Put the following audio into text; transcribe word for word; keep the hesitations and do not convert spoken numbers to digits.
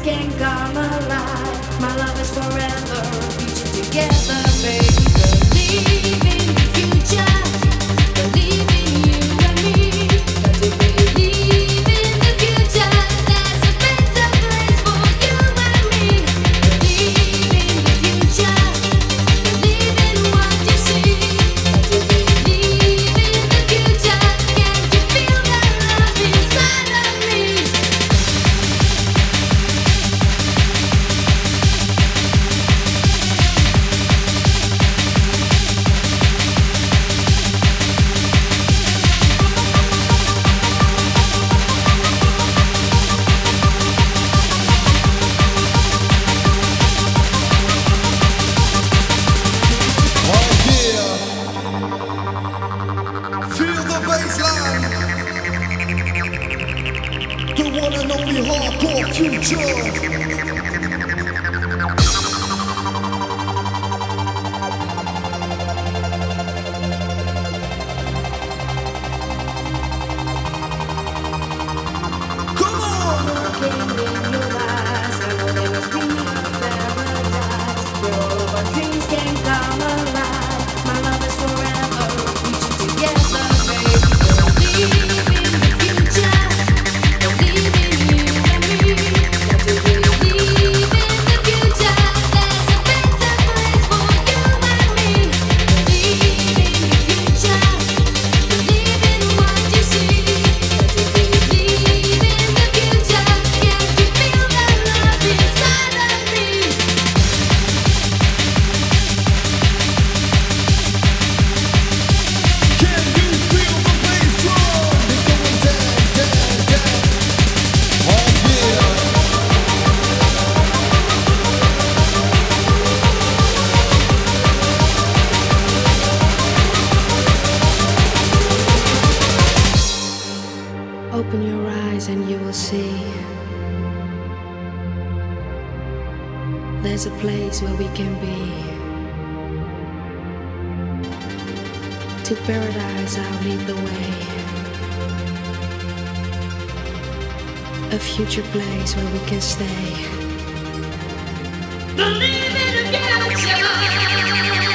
can come alive. My love is forever, future together, baby. Believe in the future, believe in you and me. Got to believe in the future. There's a better place for you and me. Believe in the future, believe in what you see. Got to believe in the future. Can't you feel the love inside of me? Feel the bassline, the one and only hardcore future. Come on! Looking in your eyes, I know there must be a paradise where all of our dreams can come alive. My love is forever, future together, baby. Believe in the future, believe in you and me. Got to believe in the future. There's a better place for you and me. Believe in the future, believe in what you see. Got to believe in the future. Can't you feel the love inside of me? Can you feel the bass drum? It's going down, down, down. Oh yeah. Open your eyes and you will see there's a place where we can be. To paradise I'll lead the way. A future place where we can stay. Believe in the future.